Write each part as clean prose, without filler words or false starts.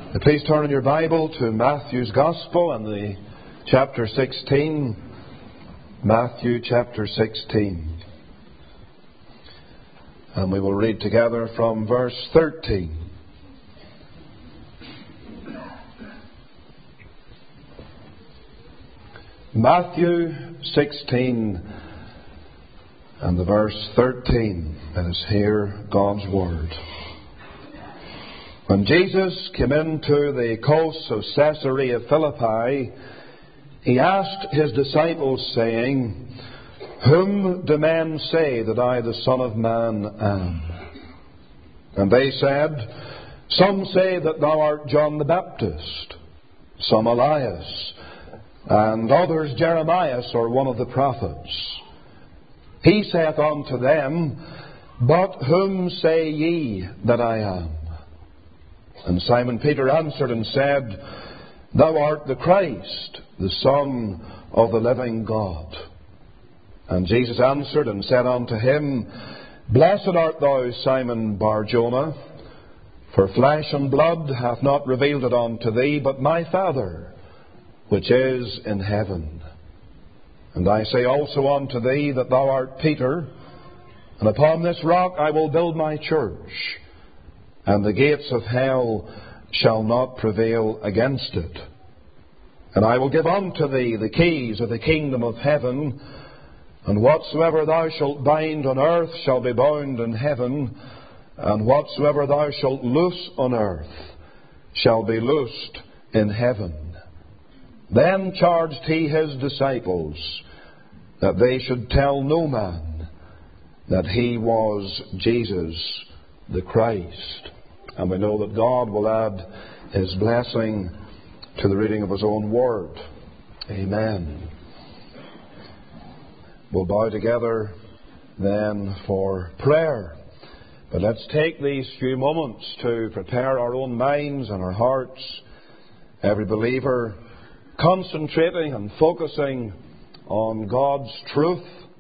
Please turn in your Bible to Matthew's Gospel and the chapter 16. Matthew chapter 16. And we will read together from verse 13. Matthew 16 and the verse 13. Let us hear God's Word. When Jesus came into the coasts of Caesarea Philippi, he asked his disciples, saying, "Whom do men say that I, the Son of Man, am?" And they said, "Some say that thou art John the Baptist, some Elias, and others Jeremias or one of the prophets." He saith unto them, "But whom say ye that I am?" And Simon Peter answered and said, "Thou art the Christ, the Son of the living God." And Jesus answered and said unto him, "Blessed art thou, Simon Bar-Jonah, for flesh and blood hath not revealed it unto thee, but my Father, which is in heaven. And I say also unto thee that thou art Peter, and upon this rock I will build my church, and the gates of hell shall not prevail against it. And I will give unto thee the keys of the kingdom of heaven, and whatsoever thou shalt bind on earth shall be bound in heaven, and whatsoever thou shalt loose on earth shall be loosed in heaven." Then charged he his disciples that they should tell no man that he was Jesus the Christ. And we know that God will add His blessing to the reading of His own Word. Amen. We'll bow together then for prayer. But let's take these few moments to prepare our own minds and our hearts. Every believer concentrating and focusing on God's truth,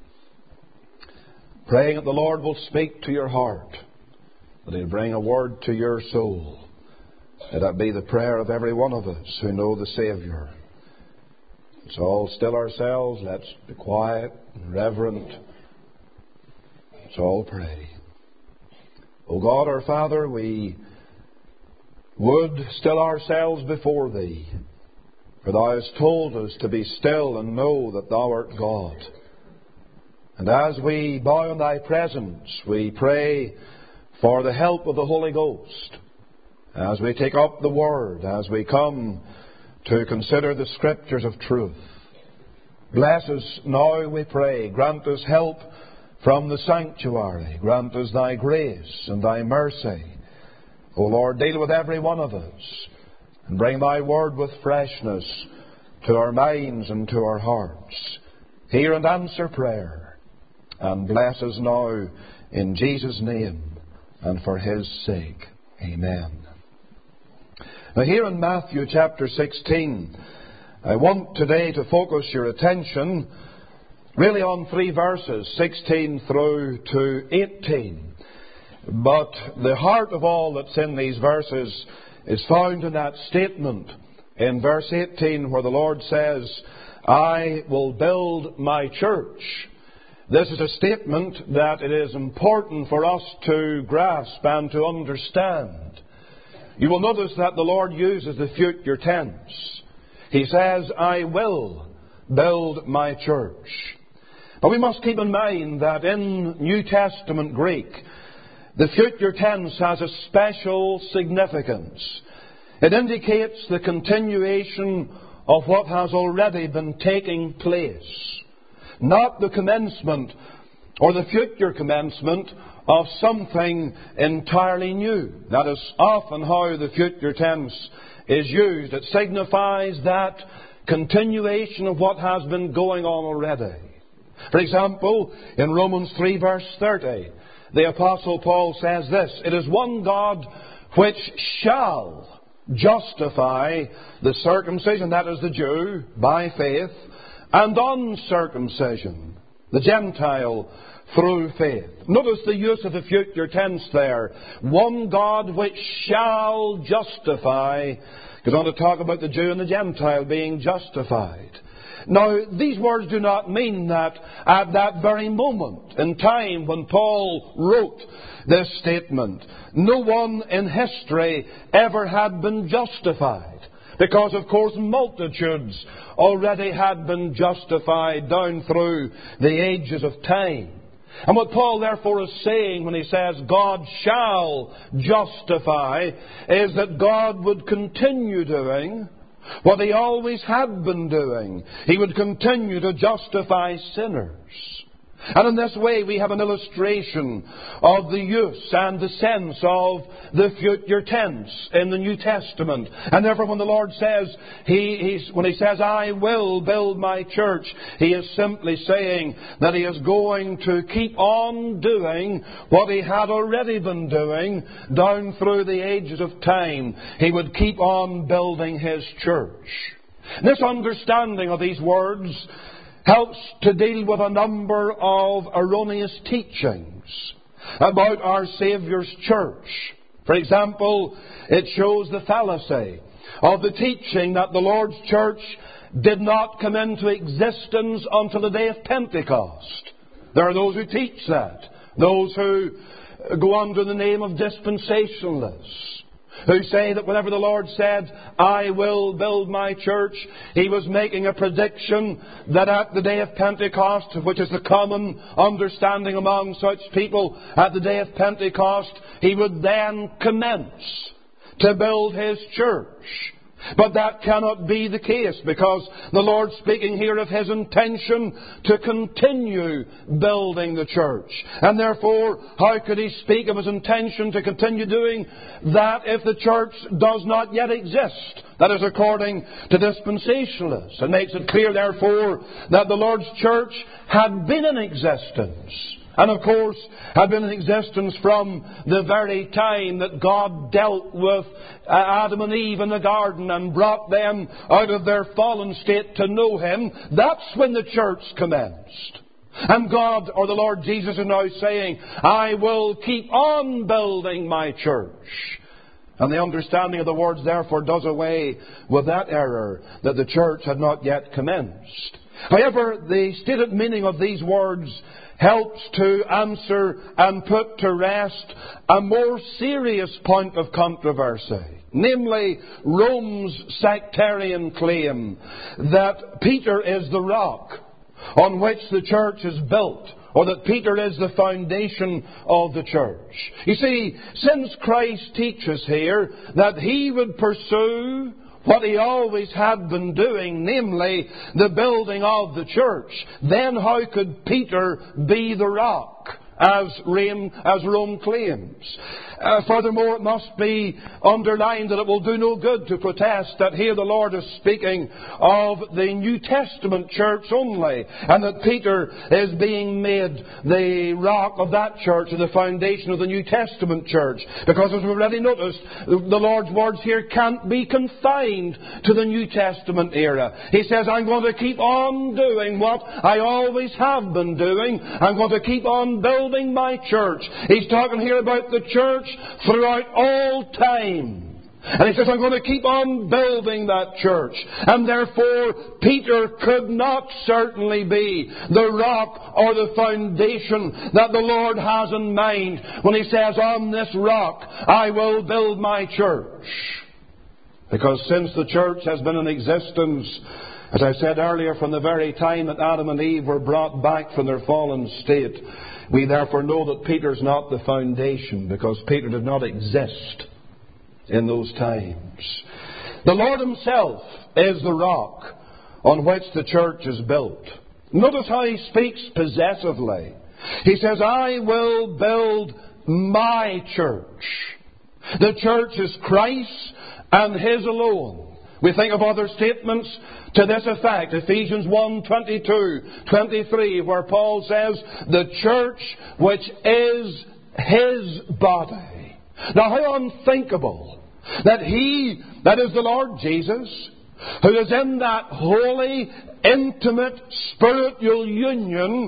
praying that the Lord will speak to your heart, that He'll bring a word to your soul. Let that be the prayer of every one of us who know the Saviour. Let's all still ourselves. Let's be quiet and reverent. Let's all pray. O God, our Father, we would still ourselves before Thee, for Thou hast told us to be still and know that Thou art God. And as we bow in Thy presence, we pray for the help of the Holy Ghost, as we take up the Word, as we come to consider the Scriptures of truth. Bless us now, we pray. Grant us help from the sanctuary. Grant us Thy grace and Thy mercy. O Lord, deal with every one of us, and bring Thy Word with freshness to our minds and to our hearts. Hear and answer prayer, and bless us now in Jesus' name, and for His sake. Amen. Now here in Matthew chapter 16, I want today to focus your attention really on three verses, 16 through to 18. But the heart of all that's in these verses is found in that statement in verse 18 where the Lord says, "I will build my church." This is a statement that it is important for us to grasp and to understand. You will notice that the Lord uses the future tense. He says, "I will build my church." But we must keep in mind that in New Testament Greek, the future tense has a special significance. It indicates the continuation of what has already been taking place, not the commencement or the future commencement of something entirely new. That is often how the future tense is used. It signifies that continuation of what has been going on already. For example, in Romans 3 verse 30, the Apostle Paul says this, "It is one God which shall justify the circumcision," that is the Jew, by faith, "and uncircumcision, the Gentile, through faith. Notice the use of the future tense there. One God which shall justify. Goes on to talk about the Jew and the Gentile being justified. Now, these words do not mean that at that very moment in time when Paul wrote this statement, no one in history ever had been justified. Because, of course, multitudes already had been justified down through the ages of time. And what Paul therefore is saying when he says God shall justify is that God would continue doing what He always had been doing. He would continue to justify sinners. And in this way we have an illustration of the use and the sense of the future tense in the New Testament. And therefore when the Lord says, when He says, I will build my church, He is simply saying that He is going to keep on doing what He had already been doing down through the ages of time. He would keep on building His church. This understanding of these words helps to deal with a number of erroneous teachings about our Saviour's church. For example, it shows the fallacy of the teaching that the Lord's church did not come into existence until the day of Pentecost. There are those who teach that. Those who go under the name of dispensationalists, who say that whenever the Lord said, I will build my church, He was making a prediction that at the day of Pentecost, which is the common understanding among such people, at the day of Pentecost, He would then commence to build His church. But that cannot be the case, because the Lord's speaking here of His intention to continue building the church. And therefore, how could He speak of His intention to continue doing that if the church does not yet exist? That is according to dispensationalists. It makes it clear, therefore, that the Lord's church had been in existence. And of course, had been in existence from the very time that God dealt with Adam and Eve in the garden and brought them out of their fallen state to know Him. That's when the church commenced. And God, or the Lord Jesus, is now saying, I will keep on building my church. And the understanding of the words therefore does away with that error that the church had not yet commenced. However, the stated meaning of these words helps to answer and put to rest a more serious point of controversy, namely Rome's sectarian claim that Peter is the rock on which the church is built, or that Peter is the foundation of the church. You see, since Christ teaches here that He would pursue what He always had been doing, namely the building of the church, then how could Peter be the rock, as Rome claims? Furthermore, it must be underlined that it will do no good to protest that here the Lord is speaking of the New Testament church only, and that Peter is being made the rock of that church and the foundation of the New Testament church. Because as we've already noticed, the Lord's words here can't be confined to the New Testament era. He says, I'm going to keep on doing what I always have been doing. I'm going to keep on building my church. He's talking here about the church throughout all time. And he says, I'm going to keep on building that church. And therefore, Peter could not certainly be the rock or the foundation that the Lord has in mind when He says, on this rock I will build my church. Because since the church has been in existence, as I said earlier, from the very time that Adam and Eve were brought back from their fallen state, we therefore know that Peter's not the foundation, because Peter did not exist in those times. The Lord Himself is the rock on which the church is built. Notice how He speaks possessively. He says, I will build my church. The church is Christ and His alone. We think of other statements to this effect. Ephesians 1:22-23, where Paul says, the church which is His body. Now, how unthinkable that He, that is the Lord Jesus, who is in that holy, intimate, spiritual union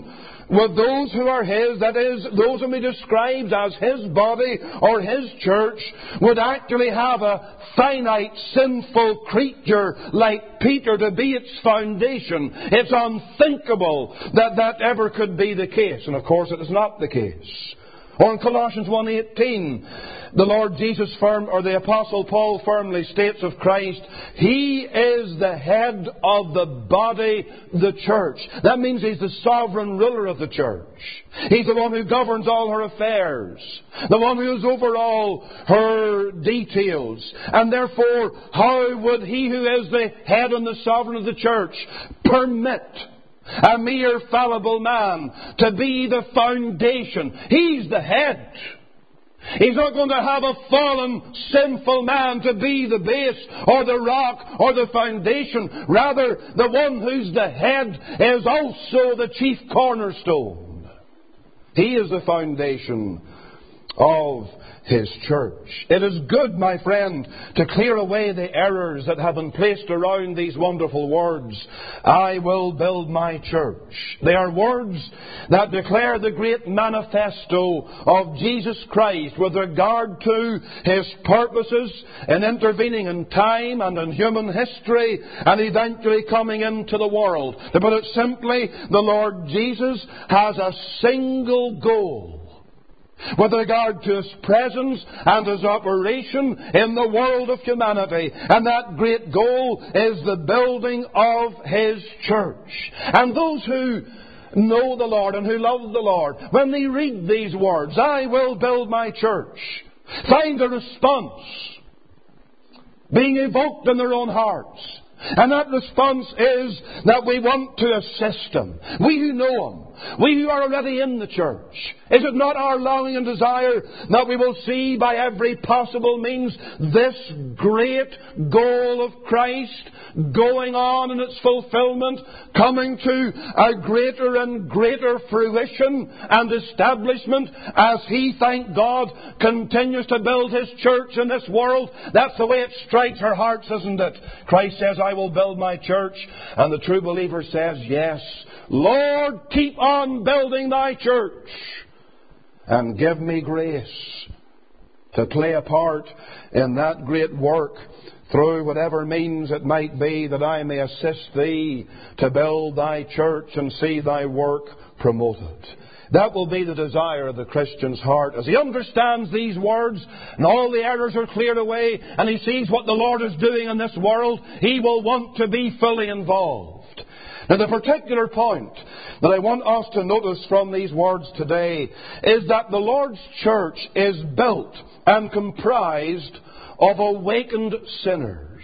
with those who are His, that is, those whom He describes as His body or His church, would actually have a finite, sinful creature like Peter to be its foundation. It's unthinkable that that ever could be the case. And of course it is not the case. Or in Colossians 1:18, the Lord Jesus or the Apostle Paul firmly states of Christ, He is the head of the body, the church. That means He's the sovereign ruler of the church. He's the one who governs all her affairs. The one who is over all her details. And therefore, how would He who is the head and the sovereign of the church permit a mere fallible man to be the foundation? He's the head. He's not going to have a fallen, sinful man to be the base or the rock or the foundation. Rather, the one who's the head is also the chief cornerstone. He is the foundation of His church. It is good, my friend, to clear away the errors that have been placed around these wonderful words. I will build my church. They are words that declare the great manifesto of Jesus Christ with regard to His purposes in intervening in time and in human history and eventually coming into the world. To put it simply, the Lord Jesus has a single goal with regard to His presence and His operation in the world of humanity. And that great goal is the building of His church. And those who know the Lord and who love the Lord, when they read these words, I will build my church, find a response being evoked in their own hearts. And that response is that we want to assist Him. We who know Him. We who are already in the church. Is it not our longing and desire that we will see by every possible means this great goal of Christ going on in its fulfillment, coming to a greater and greater fruition and establishment as He, thank God, continues to build His church in this world? That's the way it strikes our hearts, isn't it? Christ says, I will build my church. And the true believer says, yes, Lord, keep on building thy church and give me grace to play a part in that great work through whatever means it might be, that I may assist thee to build thy church and see thy work promoted. That will be the desire of the Christian's heart. As he understands these words and all the errors are cleared away and he sees what the Lord is doing in this world, he will want to be fully involved. Now, the particular point that I want us to notice from these words today is that the Lord's church is built and comprised of awakened sinners.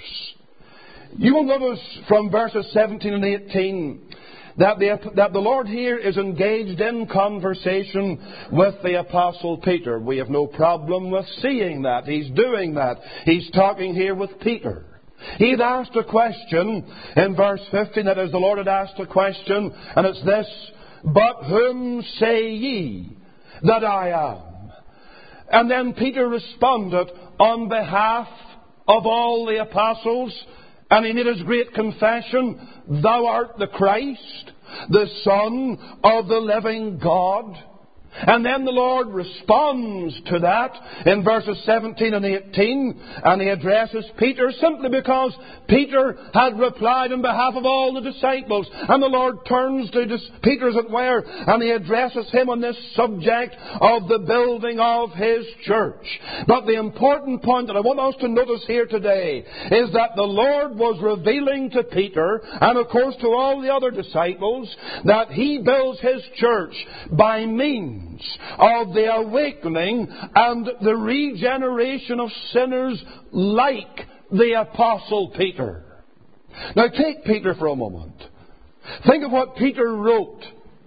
You will notice from verses 17 and 18 that the Lord here is engaged in conversation with the Apostle Peter. We have no problem with seeing that. He's doing that. He's talking here with Peter. He had asked a question in verse 15, that is, the Lord had asked a question, and it's this, but whom say ye that I am? And then Peter responded on behalf of all the apostles, and he made his great confession, thou art the Christ, the Son of the living God. And then the Lord responds to that in verses 17 and 18, and He addresses Peter simply because Peter had replied on behalf of all the disciples. And the Lord turns to Peter, as it were, and He addresses him on this subject of the building of His church. But the important point that I want us to notice here today is that the Lord was revealing to Peter, and of course to all the other disciples, that He builds His church by means of the awakening and the regeneration of sinners like the Apostle Peter. Now take Peter for a moment. Think of what Peter wrote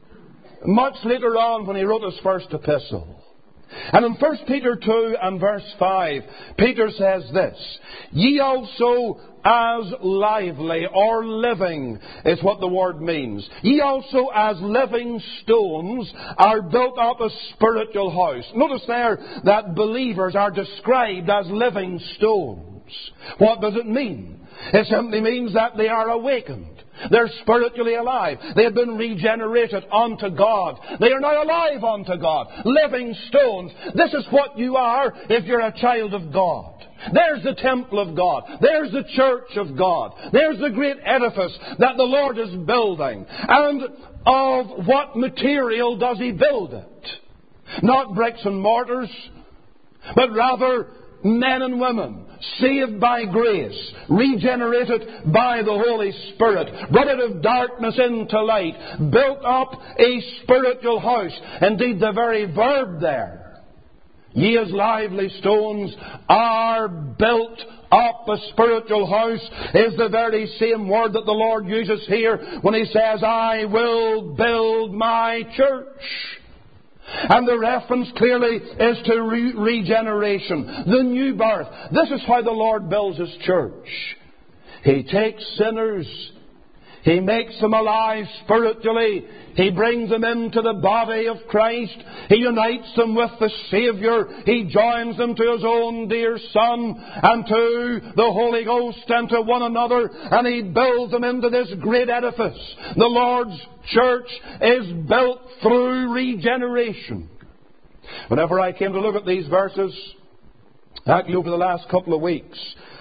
much later on when he wrote his first epistle. And in 1 Peter 2 and verse 5, Peter says this, ye also as lively or living is what the word means. Ye also as living stones are built up a spiritual house. Notice there that believers are described as living stones. What does it mean? It simply means that they are awakened. They're spiritually alive. They have been regenerated unto God. They are now alive unto God. Living stones. This is what you are if you're a child of God. There's the temple of God. There's the church of God. There's the great edifice that the Lord is building. And of what material does He build it? Not bricks and mortars, but rather men and women, saved by grace, regenerated by the Holy Spirit, brought out of darkness into light, built up a spiritual house. Indeed, the very verb there, ye as lively stones are built up a spiritual house, is the very same word that the Lord uses here when He says, I will build my church. And the reference clearly is to regeneration, the new birth. This is how the Lord builds His church. He takes sinners, He makes them alive spiritually, He brings them into the body of Christ, He unites them with the Saviour, He joins them to His own dear Son and to the Holy Ghost and to one another, and He builds them into this great edifice. The Lord's church is built through regeneration. Whenever I came to look at these verses, actually over the last couple of weeks,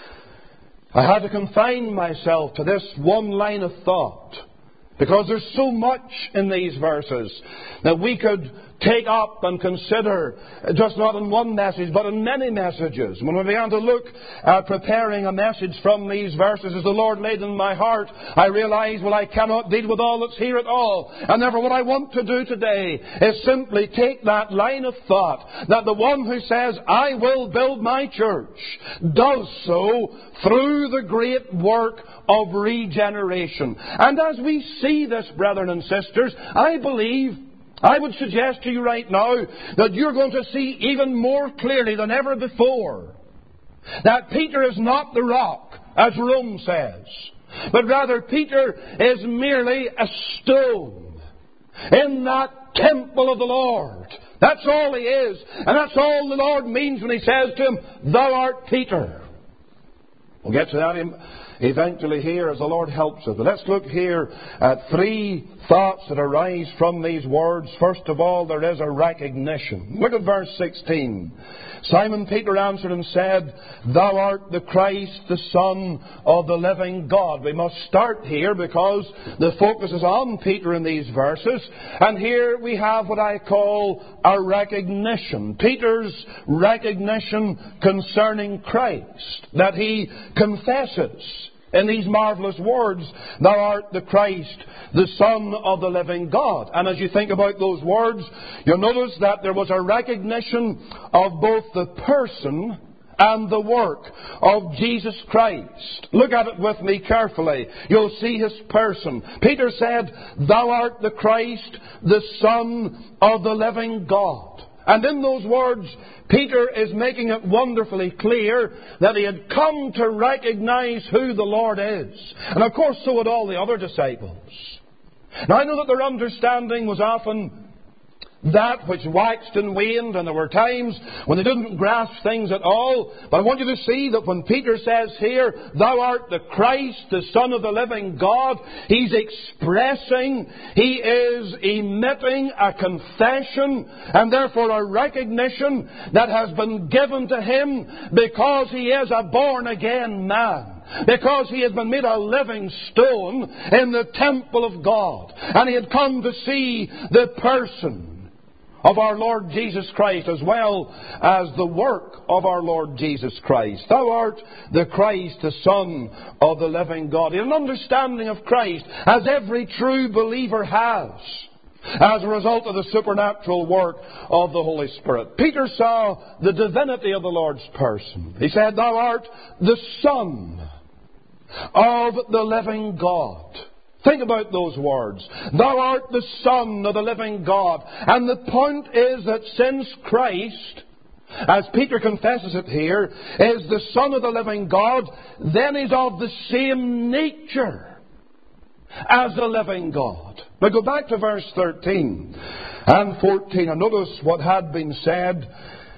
I had to confine myself to this one line of thought, because there's so much in these verses that we could take up and consider, just not in one message, but in many messages. When we began to look at preparing a message from these verses, as the Lord laid in my heart, I realized, well, I cannot deal with all that's here at all. And therefore what I want to do today is simply take that line of thought, that the one who says, I will build my church, does so through the great work of regeneration. And as we see this, brethren and sisters, I would suggest to you right now that you're going to see even more clearly than ever before that Peter is not the rock, as Rome says, but rather Peter is merely a stone in that temple of the Lord. That's all he is, and that's all the Lord means when He says to him, Thou art Peter. We'll get to that eventually here as the Lord helps us. But let's look here at three thoughts that arise from these words. First of all, there is a recognition. Look at verse 16. Simon Peter answered and said, Thou art the Christ, the Son of the living God. We must start here because the focus is on Peter in these verses. And here we have what I call a recognition. Peter's recognition concerning Christ, that he confesses in these marvelous words, Thou art the Christ, the Son of the living God. And as you think about those words, you'll notice that there was a recognition of both the person and the work of Jesus Christ. Look at it with me carefully. You'll see His person. Peter said, Thou art the Christ, the Son of the living God. And in those words, Peter is making it wonderfully clear that he had come to recognize who the Lord is. And of course, so had all the other disciples. Now, I know that their understanding was often that which waxed and waned, and there were times when they didn't grasp things at all. But I want you to see that when Peter says here, Thou art the Christ, the Son of the living God, he's expressing, he is emitting a confession, and therefore a recognition that has been given to him because he is a born-again man. Because he has been made a living stone in the temple of God. And he had come to see the person of our Lord Jesus Christ as well as the work of our Lord Jesus Christ. Thou art the Christ, the Son of the living God. An understanding of Christ, as every true believer has, as a result of the supernatural work of the Holy Spirit. Peter saw the divinity of the Lord's person. He said, Thou art the Son of the living God. Think about those words. Thou art the Son of the living God. And the point is that since Christ, as Peter confesses it here, is the Son of the living God, then is of the same nature as the living God. Now go back to verse 13 and 14 and notice what had been said.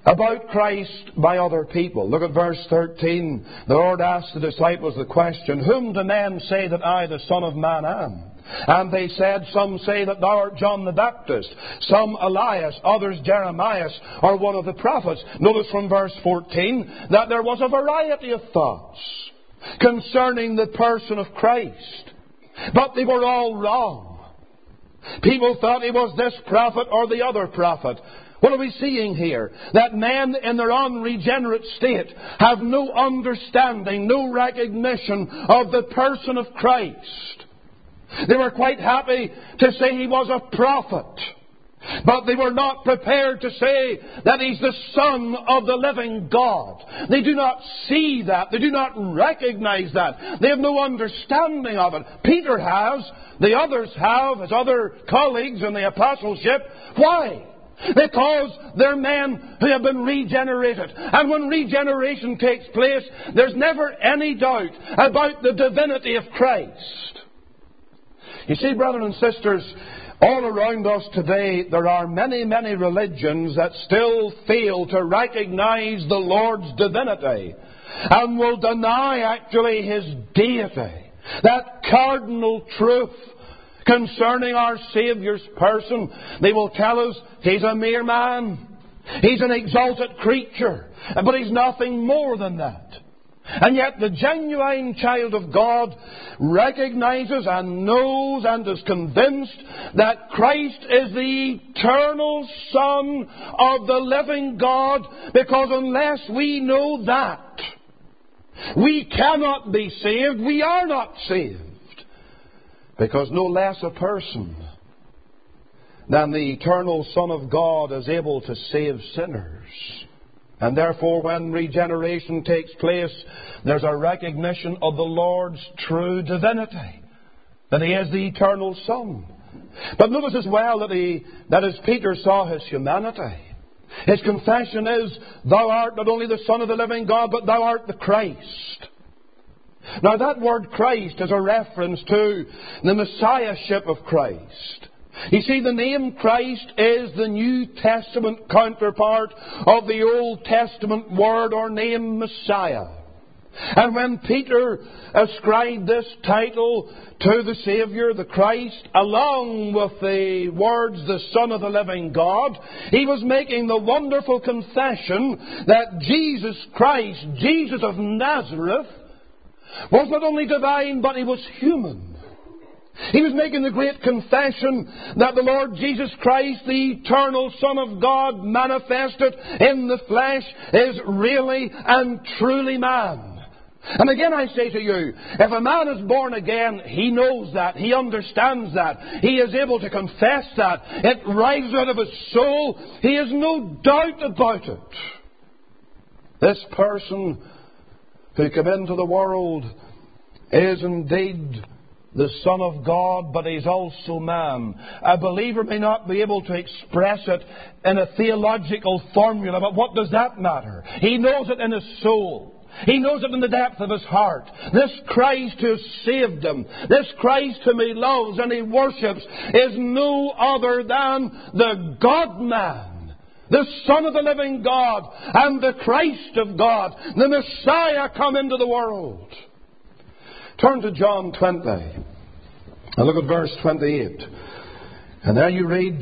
about Christ by other people. Look at verse 13. The Lord asked the disciples the question, Whom do men say that I, the Son of Man, am? And they said, Some say that thou art John the Baptist, some Elias, others Jeremiah, or one of the prophets. Notice from verse 14 that there was a variety of thoughts concerning the person of Christ. But they were all wrong. People thought he was this prophet or the other prophet. What are we seeing here? That men in their unregenerate state have no understanding, no recognition of the person of Christ. They were quite happy to say he was a prophet, but they were not prepared to say that he's the Son of the living God. They do not see that. They do not recognize that. They have no understanding of it. Peter has. The others have, his other colleagues in the apostleship. Why? Because they're men who have been regenerated. And when regeneration takes place, there's never any doubt about the divinity of Christ. You see, brothers and sisters, all around us today, there are many, many religions that still fail to recognize the Lord's divinity and will deny actually His deity. That cardinal truth concerning our Saviour's person. They will tell us He's a mere man. He's an exalted creature. But He's nothing more than that. And yet the genuine child of God recognizes and knows and is convinced that Christ is the eternal Son of the living God, because unless we know that, we cannot be saved. We are not saved. Because no less a person than the eternal Son of God is able to save sinners. And therefore, when regeneration takes place, there's a recognition of the Lord's true divinity, that He is the eternal Son. But notice as well that as Peter saw His humanity, his confession is, Thou art not only the Son of the living God, but Thou art the Christ. Now that word Christ is a reference to the Messiahship of Christ. You see, the name Christ is the New Testament counterpart of the Old Testament word or name Messiah. And when Peter ascribed this title to the Saviour, the Christ, along with the words, the Son of the living God, he was making the wonderful confession that Jesus Christ, Jesus of Nazareth, was not only divine, but He was human. He was making the great confession that the Lord Jesus Christ, the eternal Son of God, manifested in the flesh, is really and truly man. And again I say to you, if a man is born again, he knows that, he understands that, he is able to confess that, it rises out of his soul, he has no doubt about it. This person who came into the world is indeed the Son of God, but He's also man. A believer may not be able to express it in a theological formula, but what does that matter? He knows it in his soul. He knows it in the depth of his heart. This Christ who has saved him, this Christ whom he loves and he worships, is no other than the God-man, the Son of the living God, and the Christ of God, the Messiah come into the world. Turn to John 20 and look at verse 28. And there you read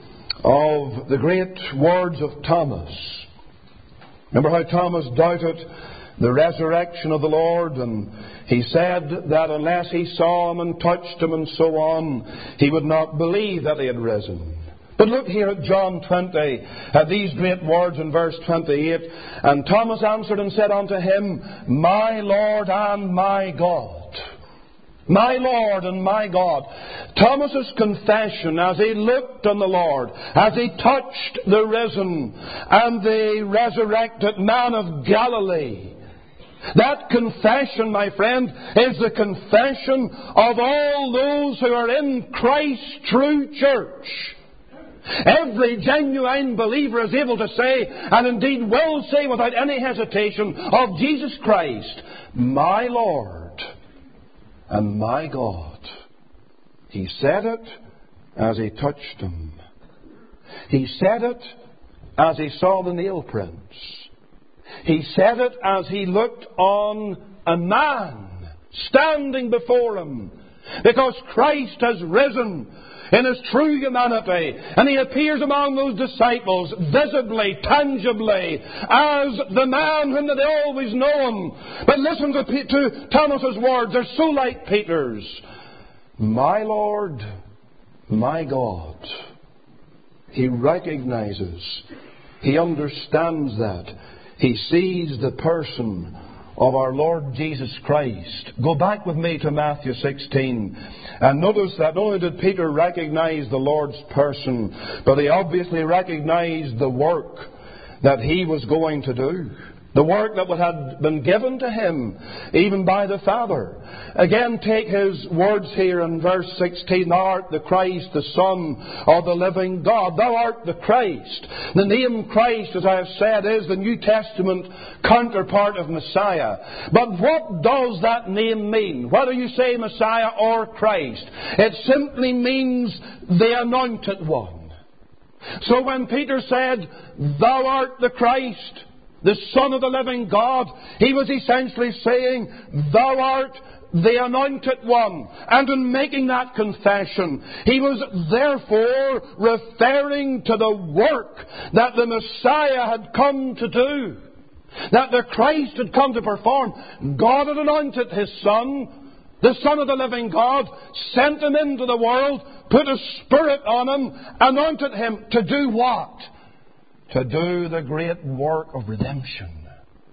of the great words of Thomas. Remember how Thomas doubted the resurrection of the Lord, and he said that unless he saw Him and touched Him and so on, he would not believe that He had risen. But look here at John 20, at these great words in verse 28. And Thomas answered and said unto Him, My Lord and my God. My Lord and my God. Thomas's confession as he looked on the Lord, as he touched the risen and the resurrected man of Galilee, that confession, my friend, is the confession of all those who are in Christ's true church. Every genuine believer is able to say, and indeed will say without any hesitation, of Jesus Christ, My Lord and my God. He said it as he touched Him. He said it as he saw the nail prints. He said it as he looked on a man standing before him. Because Christ has risen in His true humanity. And He appears among those disciples visibly, tangibly, as the man whom they always know Him. But listen to Thomas's words. They're so like Peter's. My Lord, my God. He recognizes. He understands that. He sees the person of our Lord Jesus Christ. Go back with me to Matthew 16 and notice that not only did Peter recognize the Lord's person, but he obviously recognized the work that he was going to do. The work that had been given to him, even by the Father. Again, take his words here in verse 16. Thou art the Christ, the Son of the living God. Thou art the Christ. The name Christ, as I have said, is the New Testament counterpart of Messiah. But what does that name mean? Whether you say Messiah or Christ, it simply means the Anointed One. So when Peter said, Thou art the Christ, the Son of the living God, he was essentially saying, Thou art the Anointed One. And in making that confession, he was therefore referring to the work that the Messiah had come to do, that the Christ had come to perform. God had anointed His Son, the Son of the living God, sent Him into the world, put a Spirit on Him, anointed Him to do what? To do the great work of redemption.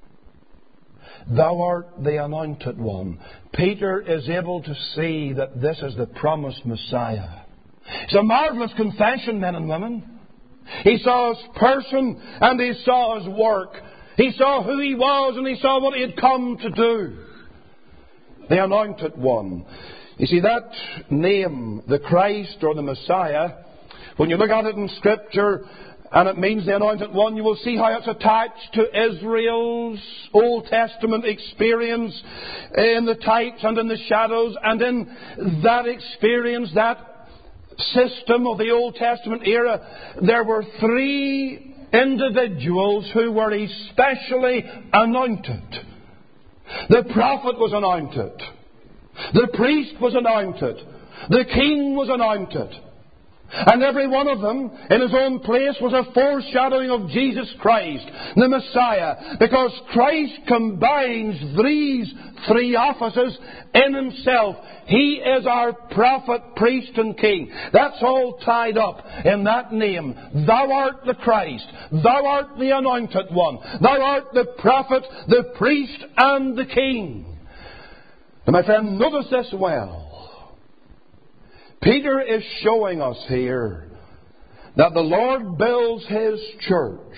Thou art the Anointed One. Peter is able to see that this is the promised Messiah. It's a marvelous confession, men and women. He saw His person and he saw His work. He saw who He was and he saw what He had come to do. The Anointed One. You see, that name, the Christ or the Messiah, when you look at it in Scripture, and it means the Anointed One, you will see how it's attached to Israel's Old Testament experience in the types and in the shadows. And in that experience, that system of the Old Testament era, there were three individuals who were especially anointed. The prophet was anointed. The priest was anointed. The king was anointed. And every one of them, in his own place, was a foreshadowing of Jesus Christ, the Messiah. Because Christ combines these three offices in Himself. He is our prophet, priest, and king. That's all tied up in that name. Thou art the Christ. Thou art the Anointed One. Thou art the prophet, the priest, and the king. Now, my friend, notice this well. Peter is showing us here that the Lord builds His church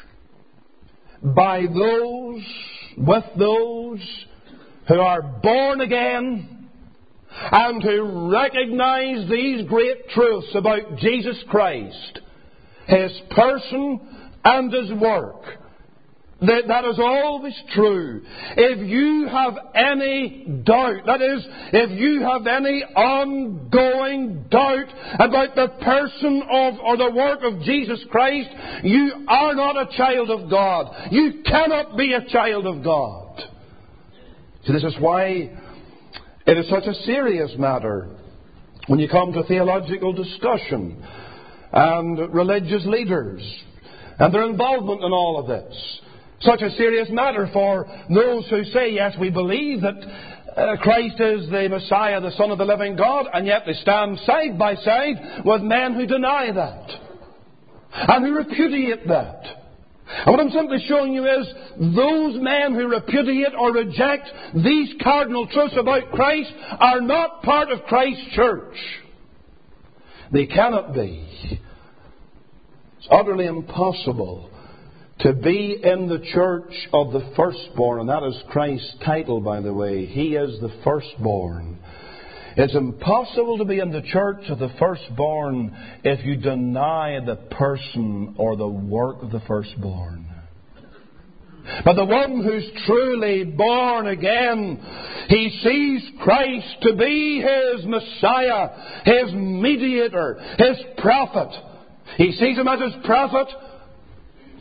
by those, with those who are born again and who recognize these great truths about Jesus Christ, His person and His work. That is always true. If you have any doubt, that is, if you have any ongoing doubt about the person of or the work of Jesus Christ, you are not a child of God. You cannot be a child of God. So this is why it is such a serious matter when you come to theological discussion and religious leaders and their involvement in all of this. Such a serious matter for those who say, yes, we believe that Christ is the Messiah, the Son of the living God, and yet they stand side by side with men who deny that and who repudiate that. And what I'm simply showing you is those men who repudiate or reject these cardinal truths about Christ are not part of Christ's church. They cannot be. It's utterly impossible to be in the church of the firstborn, and that is Christ's title, by the way. He is the firstborn. It's impossible to be in the church of the firstborn if you deny the person or the work of the firstborn. But the one who's truly born again, he sees Christ to be his Messiah, his mediator, his prophet. He sees Him as his prophet,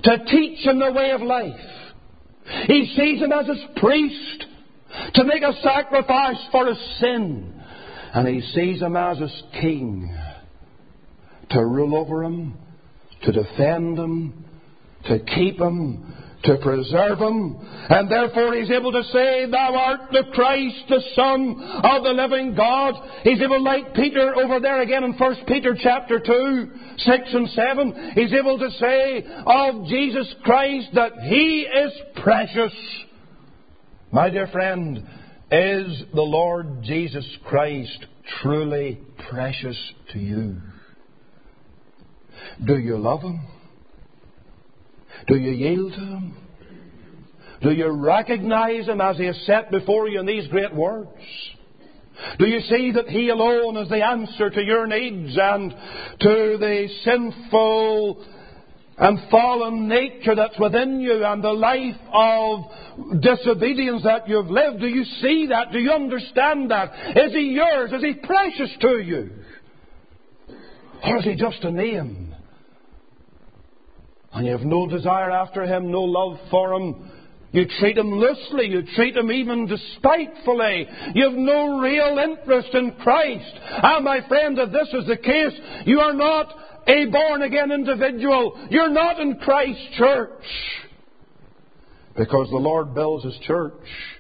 to teach him the way of life. He sees him as his priest to make a sacrifice for his sin. And he sees him as his king to rule over him, to defend him, to keep him, to preserve him. And therefore he's able to say, Thou art the Christ, the Son of the living God. He's able, like Peter over there again in 1 Peter chapter 2, 6 and 7, he's able to say of Jesus Christ that He is precious. My dear friend, is the Lord Jesus Christ truly precious to you? Do you love Him? Do you yield to Him? Do you recognize Him as He is set before you in these great words? Do you see that He alone is the answer to your needs and to the sinful and fallen nature that's within you and the life of disobedience that you've lived? Do you see that? Do you understand that? Is He yours? Is He precious to you? Or is He just a name? And you have no desire after Him, no love for Him. You treat Him loosely. You treat Him even despitefully. You have no real interest in Christ. And my friend, if this is the case, you are not a born-again individual. You're not in Christ's church. Because the Lord builds His church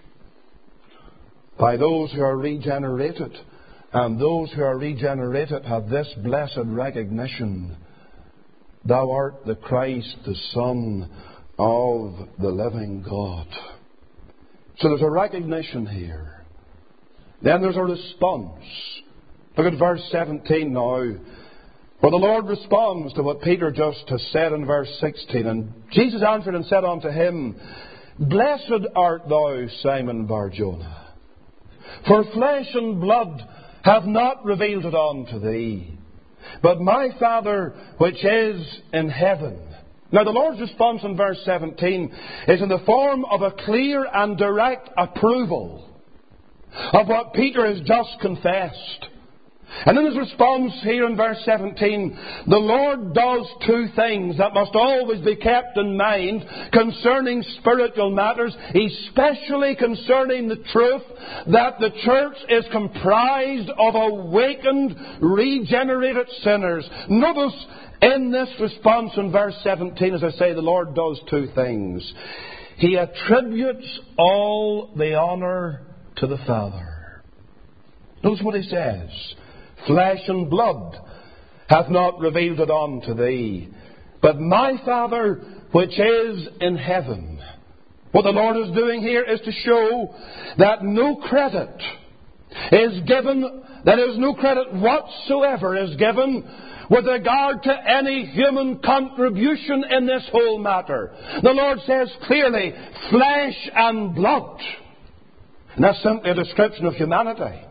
by those who are regenerated. And those who are regenerated have this blessed recognition: Thou art the Christ, the Son of the living God. So there's a recognition here. Then there's a response. Look at verse 17 now, where the Lord responds to what Peter just has said in verse 16. And Jesus answered and said unto him, Blessed art thou, Simon Bar-Jonah, for flesh and blood hath not revealed it unto thee, but my Father which is in heaven. Now the Lord's response in verse 17 is in the form of a clear and direct approval of what Peter has just confessed. And in his response here in verse 17, the Lord does two things that must always be kept in mind concerning spiritual matters, especially concerning the truth that the church is comprised of awakened, regenerated sinners. Notice in this response in verse 17, as I say, the Lord does two things. He attributes all the honour to the Father. Notice what He says. Flesh and blood hath not revealed it unto thee, but my Father which is in heaven. What the Lord is doing here is to show that no credit is given, that is, no credit whatsoever is given with regard to any human contribution in this whole matter. The Lord says clearly, flesh and blood. And that's simply a description of humanity.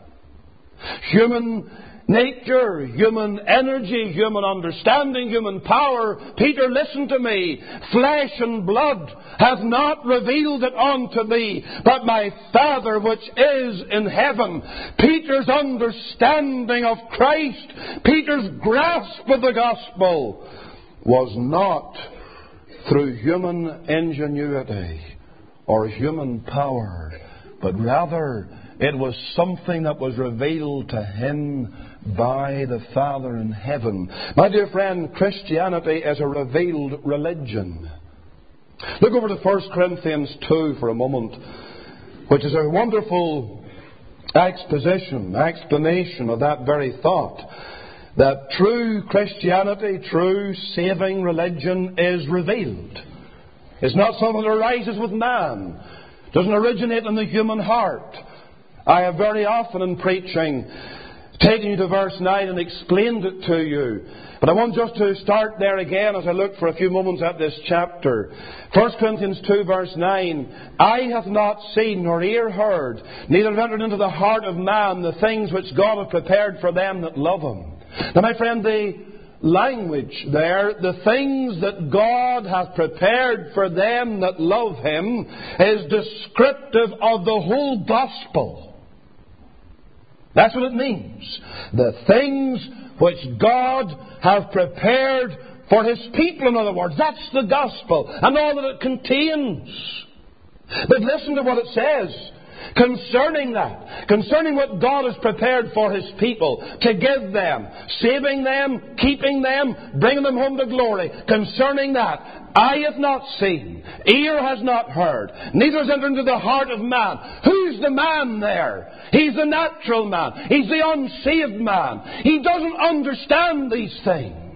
Human nature, human energy, human understanding, human power. Peter, listen to me. Flesh and blood hath not revealed it unto me, but my Father which is in heaven. Peter's understanding of Christ, Peter's grasp of the gospel was not through human ingenuity or human power, but rather it was something that was revealed to him by the Father in heaven. My dear friend, Christianity is a revealed religion. Look over to 1 Corinthians 2 for a moment, which is a wonderful explanation of that very thought. That true Christianity, true saving religion is revealed. It's not something that arises with man. It doesn't originate in the human heart. I have very often in preaching taken you to verse 9 and explained it to you. But I want just to start there again as I look for a few moments at this chapter. 1 Corinthians 2 verse 9. Eye hath not seen nor ear heard, neither have entered into the heart of man the things which God hath prepared for them that love Him. Now my friend, the language there, the things that God hath prepared for them that love Him, is descriptive of the whole gospel. That's what it means. The things which God hath prepared for His people, in other words. That's the gospel and all that it contains. But listen to what it says concerning that. Concerning what God has prepared for His people to give them. Saving them, keeping them, bringing them home to glory. Concerning that. Eye hath not seen, ear has not heard, neither has entered into the heart of man. Who's the man there? He's the natural man. He's the unsaved man. He doesn't understand these things.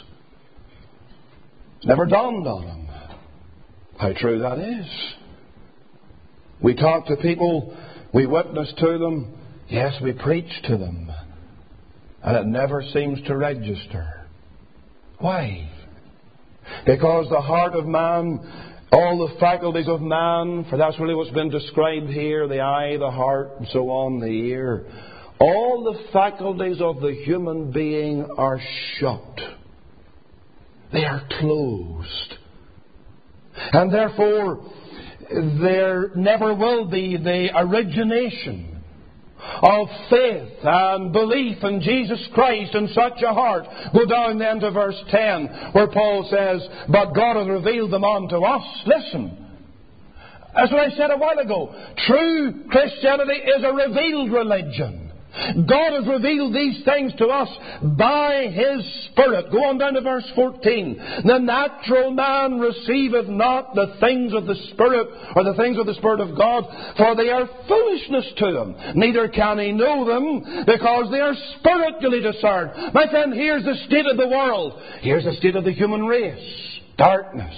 It's never dawned on him how true that is. We talk to people, we witness to them, yes, we preach to them, and it never seems to register. Why? Because the heart of man, all the faculties of man, for that's really what's been described here, the eye, the heart, and so on, the ear, all the faculties of the human being are shut. They are closed. And therefore, there never will be the origination of faith and belief in Jesus Christ in such a heart. Go down then to verse 10, where Paul says, but God hath revealed them unto us. Listen, as what I said a while ago, true Christianity is a revealed religion. God has revealed these things to us by His Spirit. Go on down to verse 14. The natural man receiveth not the things of the Spirit, or the things of the Spirit of God, for they are foolishness to him. Neither can he know them, because they are spiritually discerned. My friend, here's the state of the world. Here's the state of the human race. Darkness.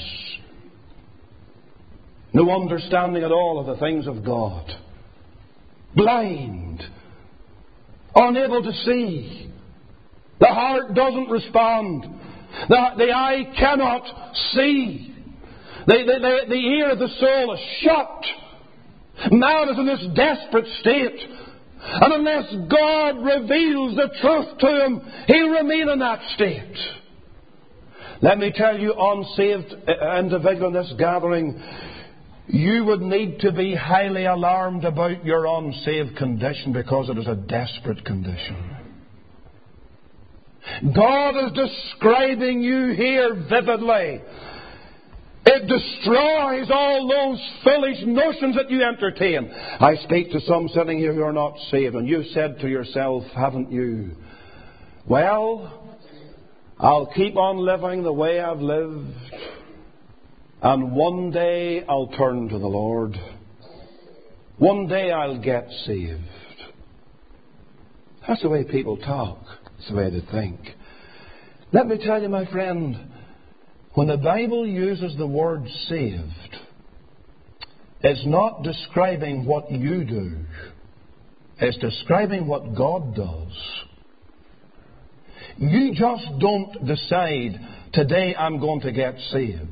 No understanding at all of the things of God. Blind. Unable to see. The heart doesn't respond. The eye cannot see. The ear of the soul is shut. Man is in this desperate state. And unless God reveals the truth to him, he'll remain in that state. Let me tell you, unsaved individual in this gathering, you would need to be highly alarmed about your unsaved condition, because it is a desperate condition. God is describing you here vividly. It destroys all those foolish notions that you entertain. I speak to some sitting here who are not saved, and you've said to yourself, haven't you, well, I'll keep on living the way I've lived, and one day I'll turn to the Lord. One day I'll get saved. That's the way people talk. That's the way they think. Let me tell you, my friend, when the Bible uses the word saved, it's not describing what you do. It's describing what God does. You just don't decide, today I'm going to get saved.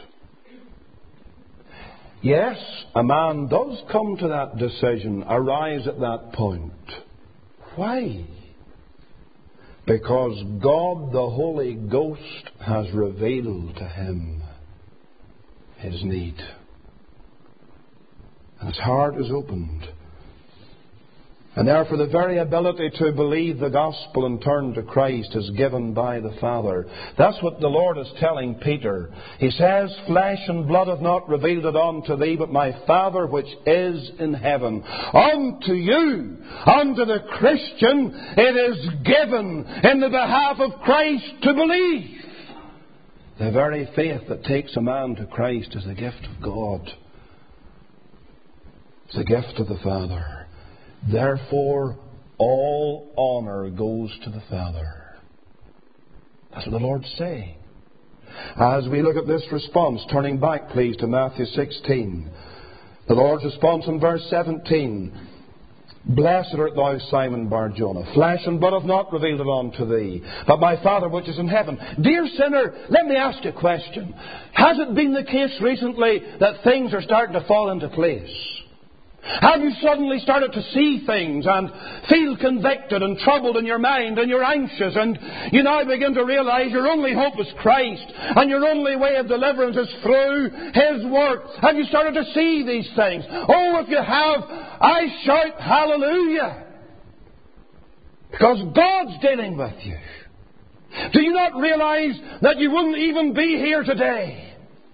Yes, a man does come to that decision, arise at that point. Why? Because God, the Holy Ghost, has revealed to him his need. And his heart is opened. And therefore the very ability to believe the gospel and turn to Christ is given by the Father. That's what the Lord is telling Peter. He says, flesh and blood hath not revealed it unto thee, but my Father which is in heaven. Unto you, unto the Christian, it is given in the behalf of Christ to believe. The very faith that takes a man to Christ is a gift of God. It's a gift of the Father. Therefore, all honour goes to the Father. That's what the Lord's saying. As we look at this response, turning back, please, to Matthew 16. The Lord's response in verse 17. Blessed art thou, Simon Bar-Jonah. Flesh and blood hath not revealed it unto thee, but my Father which is in heaven. Dear sinner, let me ask you a question. Has it been the case recently that things are starting to fall into place? Have you suddenly started to see things and feel convicted and troubled in your mind, and you're anxious, and you now begin to realize your only hope is Christ, and your only way of deliverance is through His work? Have you started to see these things? Oh, if you have, I shout hallelujah! Because God's dealing with you. Do you not realize that you wouldn't even be here today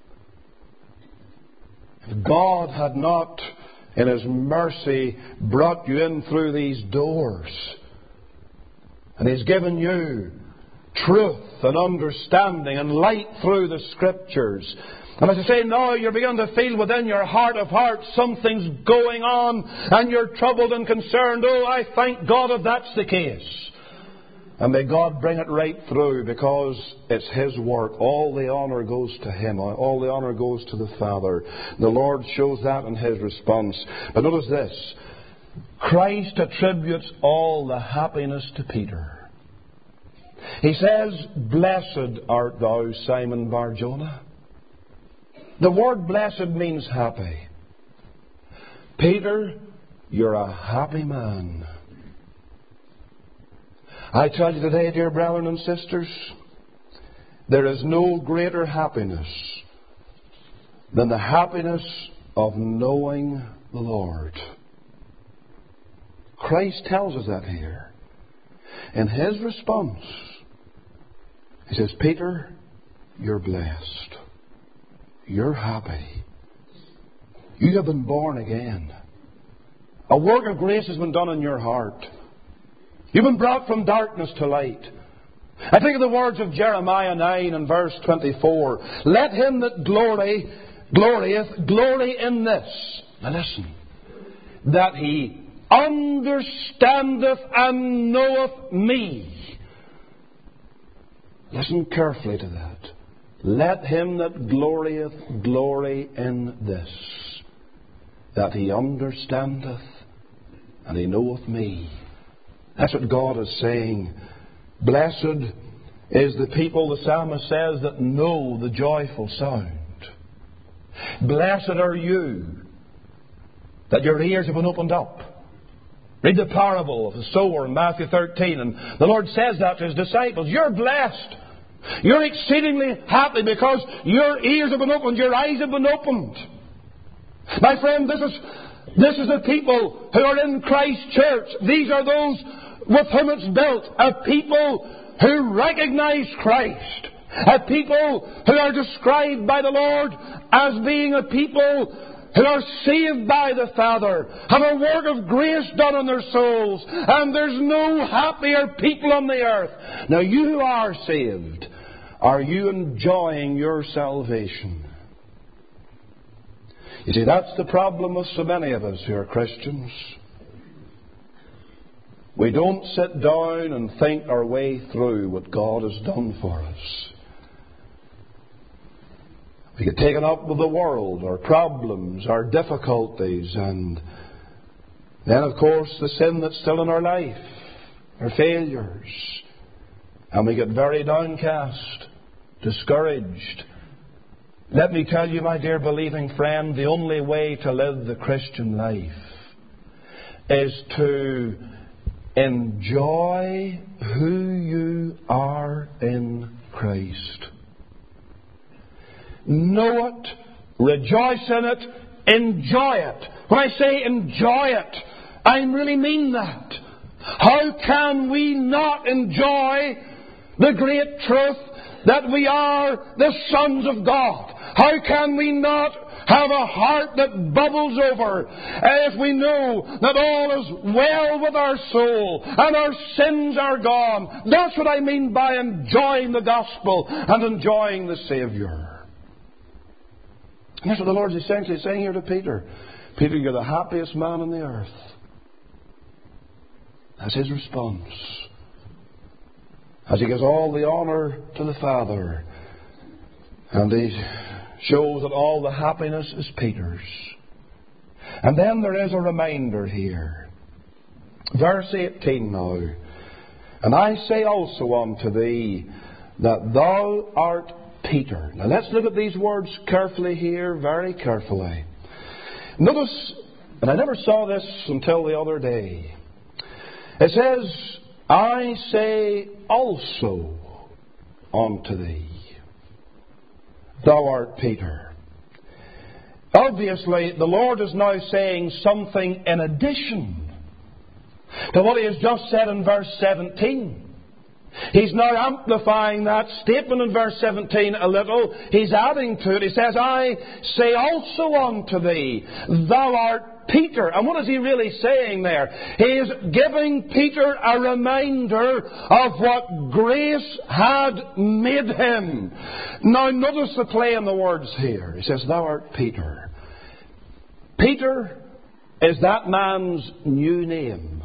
if God had not, in His mercy, brought you in through these doors? And He's given you truth and understanding and light through the Scriptures. And as I say now, you're beginning to feel within your heart of hearts something's going on and you're troubled and concerned. Oh, I thank God if that's the case. And may God bring it right through, because it's His work. All the honour goes to Him. All the honour goes to the Father. The Lord shows that in His response. But notice this. Christ attributes all the happiness to Peter. He says, "Blessed art thou, Simon Bar-Jonah." The word blessed means happy. Peter, you're a happy man. I tell you today, dear brethren and sisters, there is no greater happiness than the happiness of knowing the Lord. Christ tells us that here. In His response, He says, "Peter, you're blessed. You're happy. You have been born again. A work of grace has been done in your heart. You've been brought from darkness to light." I think of the words of Jeremiah 9 and verse 24. "Let him that glorieth glory in this." Now listen. "That he understandeth and knoweth me." Listen carefully to that. "Let him that glorieth glory in this, that he understandeth and he knoweth me." That's what God is saying. Blessed is the people, the psalmist says, that know the joyful sound. Blessed are you that your ears have been opened up. Read the parable of the sower in Matthew 13, and the Lord says that to His disciples. You're blessed. You're exceedingly happy because your ears have been opened, your eyes have been opened. My friend, this is the people who are in Christ's church. These are those with whom it's built. A people who recognize Christ. A people who are described by the Lord as being a people who are saved by the Father, have a work of grace done on their souls, and there's no happier people on the earth. Now, you who are saved, are you enjoying your salvation? You see, that's the problem with so many of us who are Christians. We don't sit down and think our way through what God has done for us. We get taken up with the world, our problems, our difficulties, and then, of course, the sin that's still in our life, our failures. And we get very downcast, discouraged. Let me tell you, my dear believing friend, the only way to live the Christian life is to enjoy who you are in Christ. Know it, rejoice in it, enjoy it. When I say enjoy it, I really mean that. How can we not enjoy the great truth that we are the sons of God? How can we not have a heart that bubbles over if we know that all is well with our soul and our sins are gone? That's what I mean by enjoying the gospel and enjoying the Saviour. And that's what the Lord's essentially saying here to Peter. Peter, you're the happiest man on the earth. That's his response. As he gives all the honour to the Father. And he shows that all the happiness is Peter's. And then there is a reminder here. Verse 18 now. "And I say also unto thee, that thou art Peter." Now let's look at these words carefully here, very carefully. Notice, and I never saw this until the other day. It says, "I say also unto thee, thou art Peter." Obviously, the Lord is now saying something in addition to what He has just said in verse 17. He's now amplifying that statement in verse 17 a little. He's adding to it. He says, I say also unto thee, thou art Peter. And what is he really saying there? He is giving Peter a reminder of what grace had made him. Now notice the play in the words here. He says, thou art Peter. Peter is that man's new name.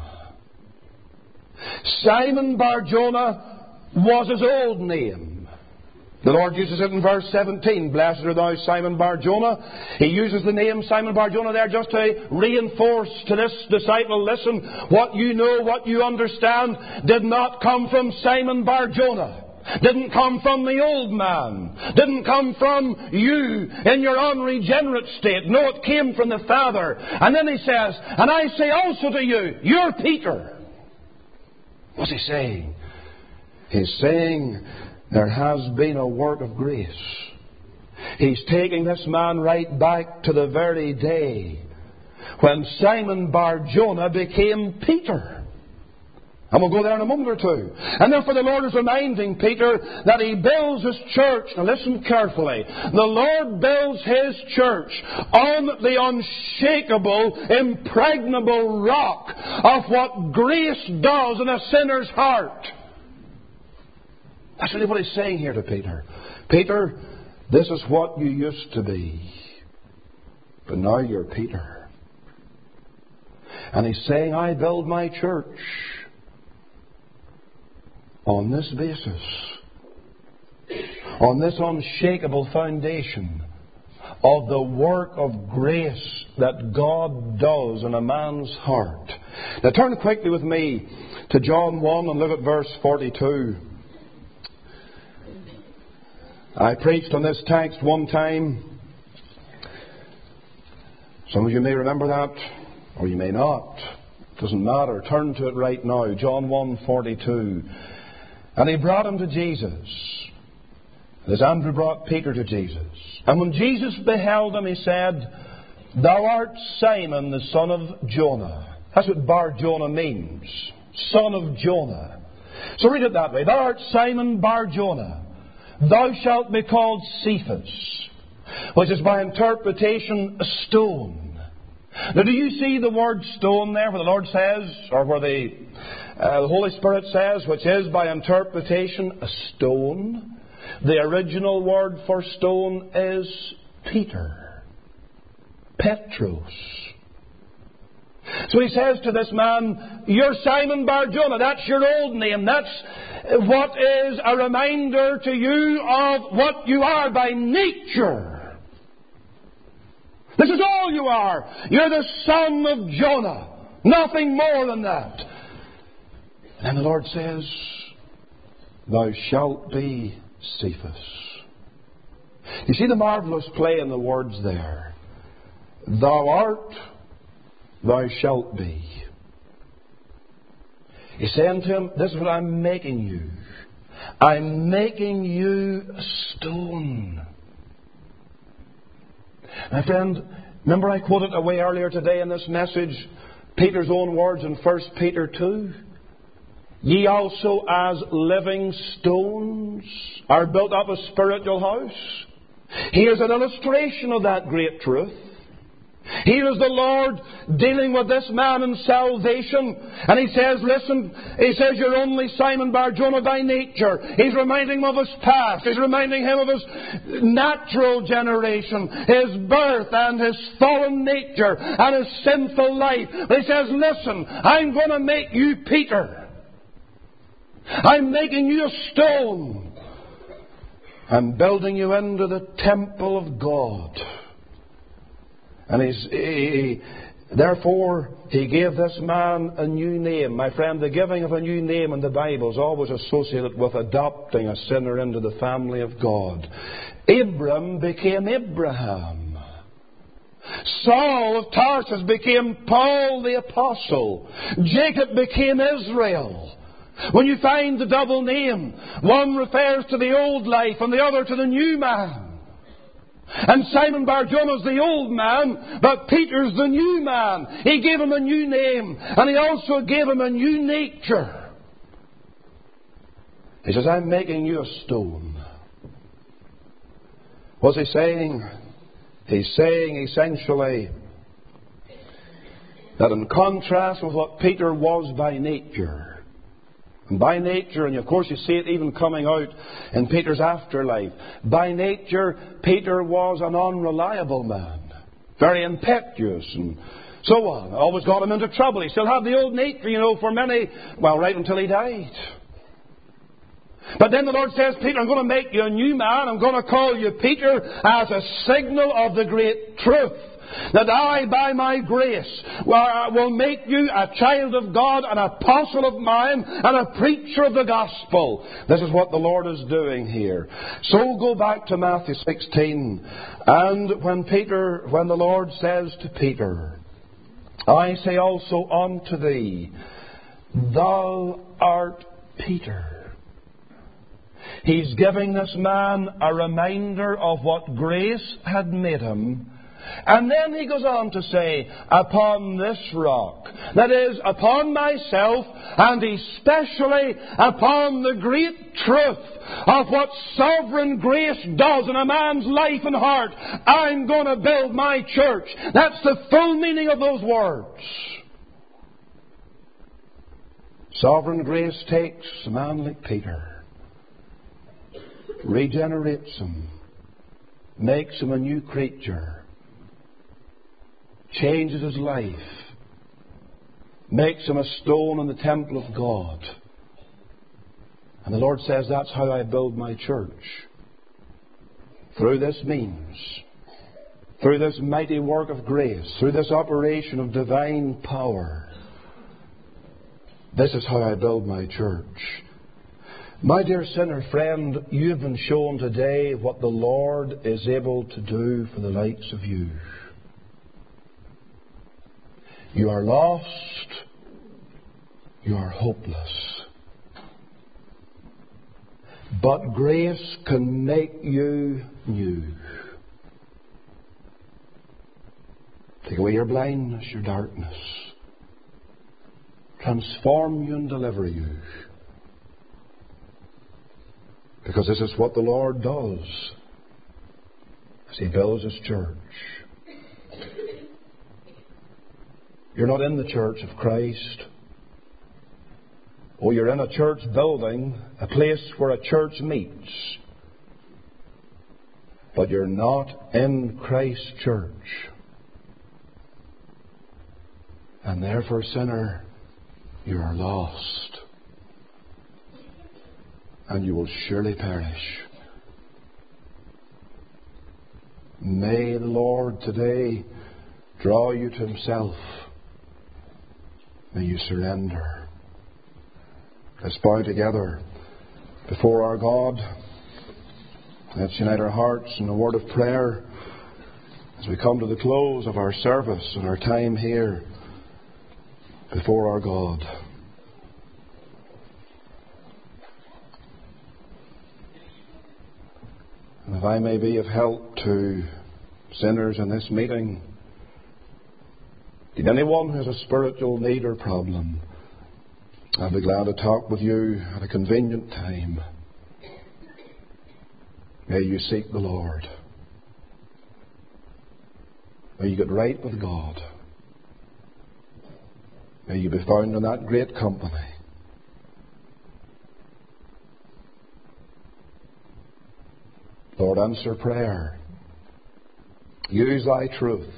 Simon Bar-Jonah was his old name. The Lord uses it in verse 17. Blessed art thou, Simon Bar-Jonah. He uses the name Simon Bar-Jonah there just to reinforce to this disciple, listen, what you know, what you understand, did not come from Simon Bar-Jonah. Didn't come from the old man. Didn't come from you in your unregenerate state. No, it came from the Father. And then he says, and I say also to you, you're Peter. What's he saying? He's saying there has been a work of grace. He's taking this man right back to the very day when Simon Bar-Jonah became Peter. And we'll go there in a moment or two. And therefore the Lord is reminding Peter that He builds His church. Now listen carefully. The Lord builds His church on the unshakable, impregnable rock of what grace does in a sinner's heart. That's really what He's saying here to Peter. Peter, this is what you used to be. But now you're Peter. And He's saying, I build my church on this basis, on this unshakable foundation of the work of grace that God does in a man's heart. Now turn quickly with me to John 1 and look at verse 42. I preached on this text one time. Some of you may remember that, or you may not. It doesn't matter. Turn to it right now. John 1:42. And he brought him to Jesus, as Andrew brought Peter to Jesus. And when Jesus beheld him, he said, Thou art Simon, the son of Jonah. That's what Bar-Jonah means. Son of Jonah. So read it that way. Thou art Simon Bar-Jonah. Thou shalt be called Cephas, which is by interpretation a stone. Now do you see the word stone there where the Lord says, or where the Holy Spirit says, which is by interpretation a stone? The original word for stone is Peter. Petros. So he says to this man, you're Simon Bar-Jonah. That's your old name. That's what is a reminder to you of what you are by nature. This is all you are. You're the son of Jonah. Nothing more than that. And the Lord says, Thou shalt be Cephas. You see the marvellous play in the words there. Thou art, thou shalt be. He's saying to him, this is what I'm making you. I'm making you a stone. My friend, remember I quoted away earlier today in this message Peter's own words in 1 Peter 2? Ye also as living stones are built up a spiritual house. Here's an illustration of that great truth. Here is the Lord dealing with this man in salvation. And He says, listen, He says, you're only Simon Bar-Jonah by nature. He's reminding him of his past. He's reminding him of his natural generation, his birth and his fallen nature and his sinful life. But He says, listen, I'm going to make you Peter. I'm making you a stone. I'm building you into the temple of God. And therefore, He gave this man a new name. My friend, the giving of a new name in the Bible is always associated with adopting a sinner into the family of God. Abram became Abraham. Saul of Tarsus became Paul the Apostle. Jacob became Israel. When you find the double name, one refers to the old life and the other to the new man. And Simon Bar-Jonah is the old man, but Peter's the new man. He gave him a new name, and He also gave him a new nature. He says, I'm making you a stone. What's he saying? He's saying essentially that in contrast with what Peter was by nature, and by nature, and of course you see it even coming out in Peter's afterlife, by nature Peter was an unreliable man, very impetuous and so on. Always got him into trouble. He still had the old nature, for many, right until he died. But then the Lord says, Peter, I'm going to make you a new man. I'm going to call you Peter as a signal of the great truth. That I, by my grace, will make you a child of God, an apostle of mine, and a preacher of the gospel. This is what the Lord is doing here. So go back to Matthew 16. And when the Lord says to Peter, I say also unto thee, thou art Peter. He's giving this man a reminder of what grace had made him. And then he goes on to say, upon this rock, that is, upon myself, and especially upon the great truth of what sovereign grace does in a man's life and heart, I'm going to build my church. That's the full meaning of those words. Sovereign grace takes a man like Peter, regenerates him, makes him a new creature, changes his life, makes him a stone in the temple of God. And the Lord says, that's how I build my church. Through this means, through this mighty work of grace, through this operation of divine power. This is how I build my church. My dear sinner friend, you have been shown today what the Lord is able to do for the likes of you. You are lost. You are hopeless. But grace can make you new. Take away your blindness, your darkness. Transform you and deliver you. Because this is what the Lord does as He builds His church. You're not in the church of Christ. Oh, you're in a church building, a place where a church meets. But you're not in Christ's church. And therefore, sinner, you are lost. And you will surely perish. May the Lord today draw you to Himself. May you surrender. Let's bow together before our God. Let's unite our hearts in a word of prayer as we come to the close of our service and our time here before our God. And if I may be of help to sinners in this meeting, if anyone who has a spiritual need or problem, I'll be glad to talk with you at a convenient time. May you seek the Lord. May you get right with God. May you be found in that great company. Lord, answer prayer. Use Thy truth.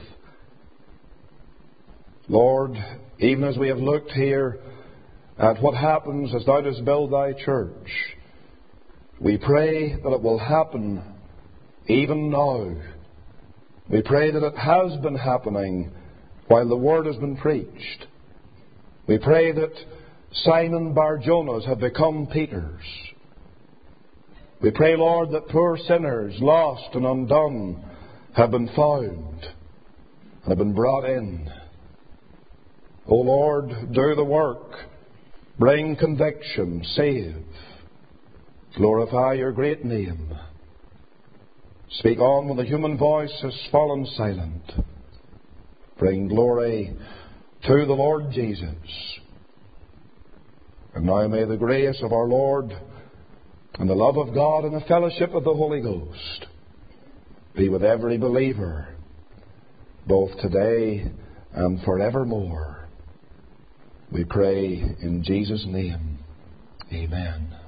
Lord, even as we have looked here at what happens as Thou dost build Thy church, we pray that it will happen even now. We pray that it has been happening while the Word has been preached. We pray that Simon Bar-Jonas have become Peters. We pray, Lord, that poor sinners, lost and undone, have been found and have been brought in. O Lord, do the work. Bring conviction. Save. Glorify Your great name. Speak on when the human voice has fallen silent. Bring glory to the Lord Jesus. And now may the grace of our Lord And the love of God and the fellowship of the Holy Ghost be with every believer, both today and forevermore. We pray in Jesus' name. Amen.